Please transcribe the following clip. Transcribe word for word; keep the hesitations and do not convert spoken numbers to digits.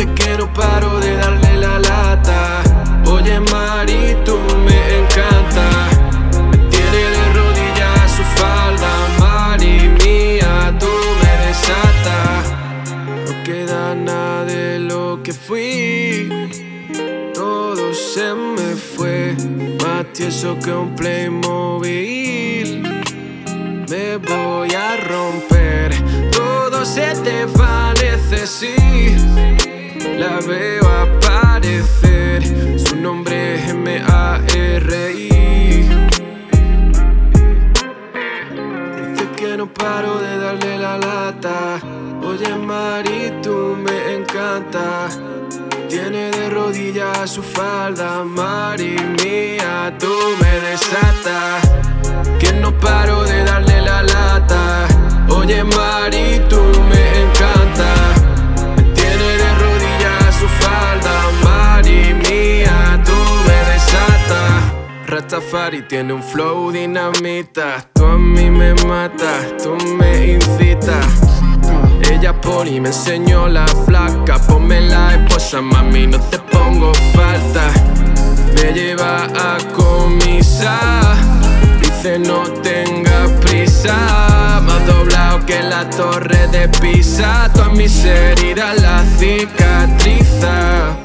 Dice que no paro de darle la lata. Oye Mari, tú me encanta. Me tiene de rodillas su falda. Mari mía, tú me desatas. No queda nada de lo que fui. Todo se me fue. Más tieso que un Playmobil. Me voy a romper. Todo se te desvanece, sí. La veo aparecer. Su nombre es M A R I. Dice que no paro de darle la lata. Oye Mari, tú me encanta. Tiene de rodillas su falda. Mari mía, tú me desatas. Que no paro de darle la lata. Oye Mari, tú me encanta. Me tiene de rodillas su falda. Mari mía, tú me desatas. Rastafari tiene un flow dinamita. Tú a mí me matas, tú me incitas. Ella pone y me enseñó la placa. Ponme la esposa, mami, no te pongo falta. Me lleva a comisar. Dice no tengas prisa. Más doblado que la torre de Pisa. Todas mis heridas las cicatriza.